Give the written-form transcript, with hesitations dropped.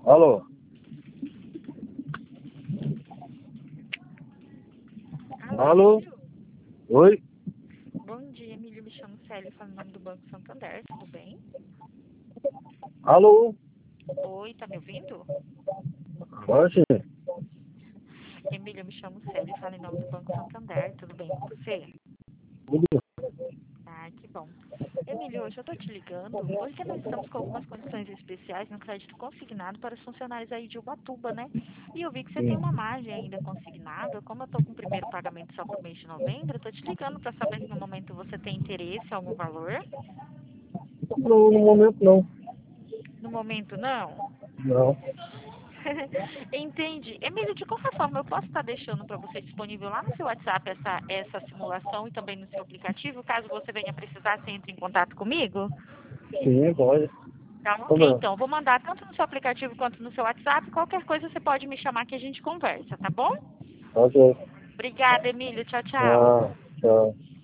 Alô? Alô? Emílio? Oi? Bom dia, Emílio. Me chamo Célia, falo em nome do Banco Santander, tudo bem? Alô? Oi, tá me ouvindo? Agora sim. Emílio, me chamo Célia, falo em nome do Banco Santander, tudo bem com você? Tudo. Ah, que bom. Emílio, hoje eu tô te ligando porque nós estamos com algumas condições especiais no crédito consignado para os funcionários aí de Ubatuba, né? E eu vi que você tem uma margem ainda consignada. Como eu tô com o primeiro pagamento só pro mês de novembro, eu tô te ligando para saber se no momento você tem interesse em algum valor. Não, no momento não. No momento, não? Não. Entendi. Emílio, de qualquer forma, eu posso estar deixando para você disponível lá no seu WhatsApp essa simulação e também no seu aplicativo, caso você venha precisar, você entre em contato comigo? Sim, pode. Tá ok, Problema. então. Vou mandar tanto no seu aplicativo quanto no seu WhatsApp. Qualquer coisa você pode me chamar que a gente conversa, tá bom? Ok. Obrigada, Emílio. Tchau, tchau. Ah, tchau.